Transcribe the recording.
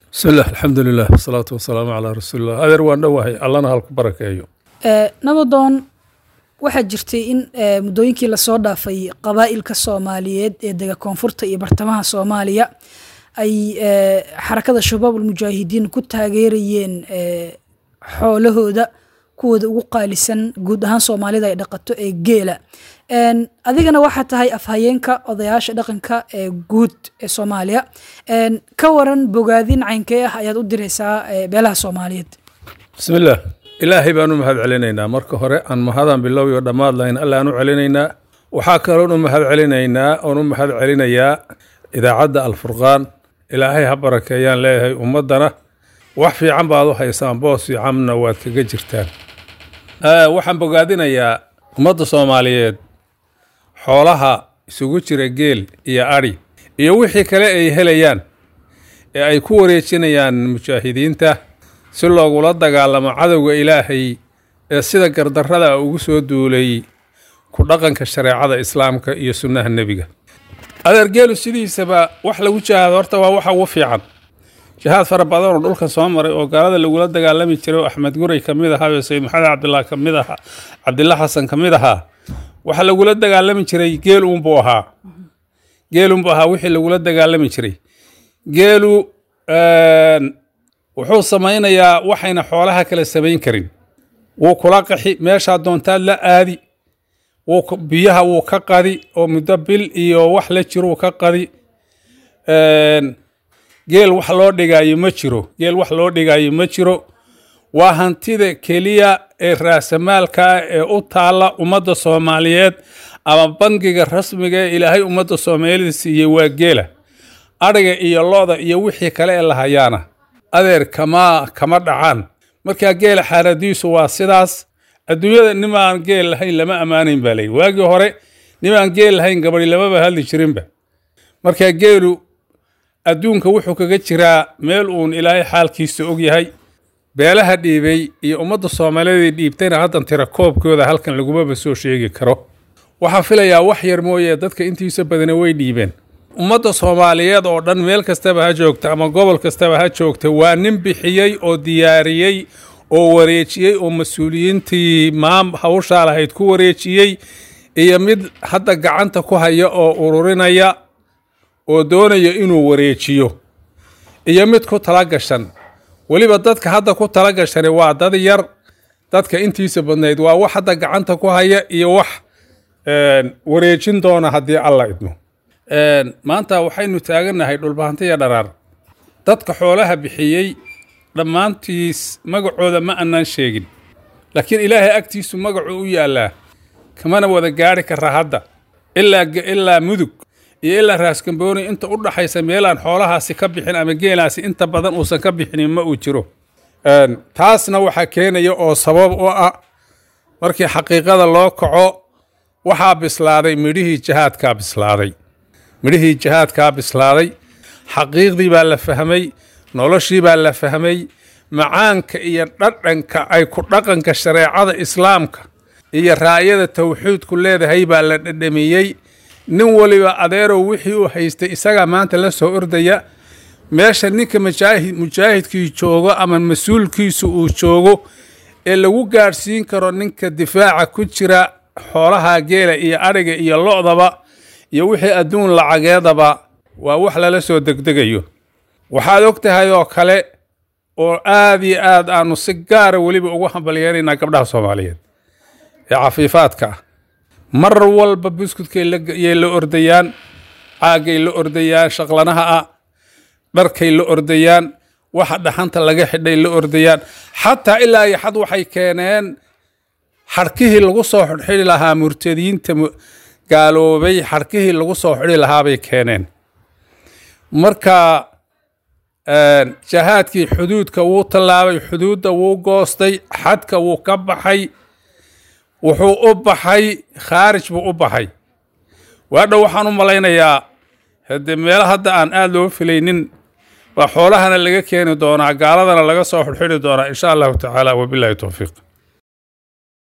بسم الله الحمد لله والصلاة والسلام على رسول الله هذا روان نوهي الله نهالك بركة أيو nabadoon waxaa jirtay in muddooyinkii lasoo dhaafay qabaa'ilka Soomaaliyeed ee dega koonfurta iyo bartamaha Soomaaliya ay xarakada shabaabul mujaahidiin ku taageerayeen xoolahooda kuwooda ugu qaalisan guud ahaan Soomaalida ay dhaqato ee geela adigana waxa tahay afhayeenka odayaasha dhaqanka ee guud ee Soomaaliya ka waran bogaadin caynkee ah ayaad u diraysaa beelaha Soomaaliyeed بسم الله إلهي بانو مهد علينا مركو هوري أن مهدان بالله ودماد لين ألا أنو علينا وحاكرون مهد علينا أنو مهد علينا إذا عدى الفرقان إلهي هبرك يان ليهي أمدنا وحفي عن بعضو حيسان بوسي عمنا واتكجرتان وحن بقادنا يا أمد الصوماليين حولها سوغوشي رجيل يا أري يوحي كلاي هليان أي كوريتشينيان مشاهدين ته si loogula dagaalamo cadowga ilaahay ee sida gardarrada ugu soo duulay ku dhaqanka shareecada islaamka iyo sunnaha nebiga adeergeelu sidiisaba wax lagu jihaado horta waa waxa ugu fiican jihaad fara badan oo dhulka soo maray oo gaalada lagula dagaalami jiray Axmed Guray kamid ahaa iyo Sayyid Maxamed Cabdullah kamid ahaa Cabdullah Xasan kamid ahaa waxa lagula dagaalami jiray geel buu ahaa wixii lagula dagaalami jiray geelu wuxuu samaynayaa waxayna xoolaha kala samayn karin wuu kula qaxi meesha doontaad la aadi biyaha wuu ka qadi oo muddo bil iyo wax la jiro ka qadi geel wax loo dhigayo ma jiro waa hantida keliya ee raasamaalka ee u taala ummadda Soomaaliyeed ama bangiga rasmiga ee Ilaahay ummadda Soomaaliyeed siiyay waa geela ariga iyo looda iyo wixii kale ee la hayaana adeer kama dhacaan marka geel xaradiisu waa sidaas adduunyada nimaan geel lahayn lama amaanin balay waagi hore nimaan geel lahayn gabadhi lama hadli jirinba marka geelu adduunka wuxuu kaga jiraa meel uun Ilaahay xaalkiisa og yahay beelaha dhiibay iyo ummadda Soomaaliyeed dhiibtayna hadan tira koobkooda halkan laguma soo sheegi karo waxa filayaa wax yar mooyee dadka intiisa badan way dhiibeen ummadda Soomaaliyeed oo dhan meel kastaba ha joogto ama gobol kastaba ha joogto waa nin bixiyay oo diyaariyay oo wareejiyay oo mas'uuliyiintii hawsha lahayd ku wareejiyay iyo mid hadda gacanta ku haya oo ururinaya oo doonaya inuu wareejiyo iyo mid ku tala gashan waliba dadka hadda ku tala gashan waa dad yar dadka intiisa badnayd waa wax hadda gacanta ku haya iyo wax wareejin doona haddii Allah idmo maanta waxaynu taaganahay dhulbahantiya dharaar dadka xoolaha bixiyay dhammaantiis magacooda ma aanan sheegin laakiin Ilaahay agtiisu magacu u yaalaa kamana wada gaari kara hadda ilaa mudug iyo ilaa raaskambooni inta u dhaxaysa meelaan xoolahaasi ka bixin ama geelaasi inta badan uusan ka bixin ma uu jiro taasna waxa keenaya oo sabab u ah markii xaqiiqada loo kaco waxa bislaaday midhihii jihaadka bislaaday xaqiiqdii baa la fahmay noloshii baa la fahmay macaanka iyo dhadhanka ay ku dhaqanka shareecada islaamka iyo raayada tawxiidku leedahay baa la dhadhamiyay nin waliba adeerow wixii uu haystay isaga maanta la soo ordaya meesha ninka mujaahidkii joogo ama mas'uulkiisu uu joogo ee lagu gaarsiin karo ninka difaaca ku jira xoolaha geela iyo ariga iyo lo'daba iyo wixii adduun lacageedaba waa wax lala soo degdegayo waxaad ogtahay oo kale oo aad iyo aad aanu si gaar ah waliba ugu hambalyeynaa gabdhaha Soomaaliyeed ee cafiifaadka mar walba buskudkay la ordayaan caagay la ordayaan shaqlanaha dharkay la ordayaan waxa dhaxanta laga xidhay la ordayaan xataa ilaa ay xad waxay keeneen xarkihii lagu soo xidhi lahaa murtadiinta gaaloobay xarkihii lagu soo xidhi lahaa bay keeneen marka jahaadkii xuduudka wuu tallaabay xuduudda wuu goostay xadka wuu ka baxay wuxuu u baxay khaarij buu u baxay waadha waxaan u malaynayaa hadde meel hadda aan aad loo filaynin waa xoolahana laga keeni doonaa gaaladana laga soo xidhi doonaa insha allahu tacaala wabillahi tawfiiq